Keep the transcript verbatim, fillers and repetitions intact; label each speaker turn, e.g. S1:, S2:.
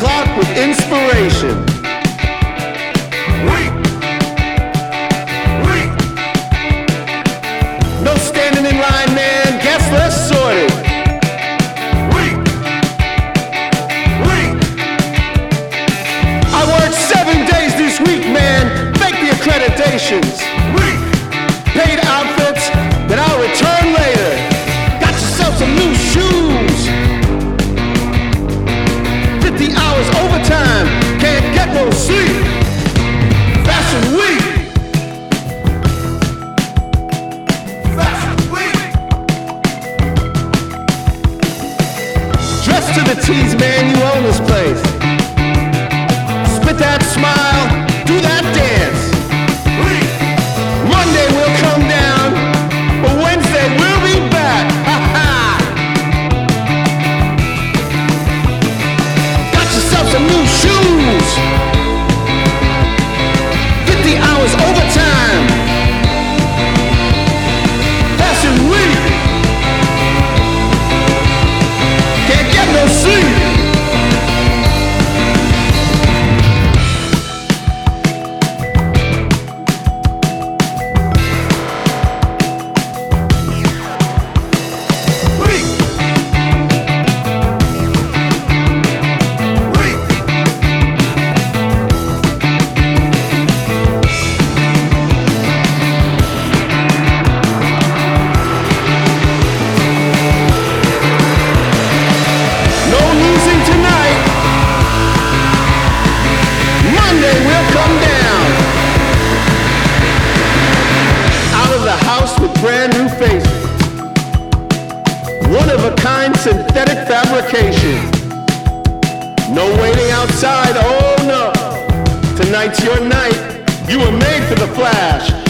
S1: clock with inspiration.
S2: Weak. Weak.
S1: No standing in line, man. Guess less sorted.
S2: Weak. Weak.
S1: I worked seven days this week, man. Fake the accreditations.
S2: Weak.
S1: Paid outfits that I'll return later. Got yourself some new shoes. fifty hours overtime. Can't get no sleep. Fashion week.
S2: Fashion week.
S1: Dressed to the T's, man. You own this place. Spit that smile. Do that dance.
S2: Weak.
S1: Monday we'll come down, but Wednesday we'll be back. Ha ha! Got yourself some new shoes. fifty hours overtime. Fashion week. Can't get no sleep.
S2: Weak. Weak.
S1: No losing tonight. Monday we'll come down. Out of the house with brand new faces. One of a kind synthetic fabrication. No waiting outside, oh no. Tonight's your night. You were made for the flash.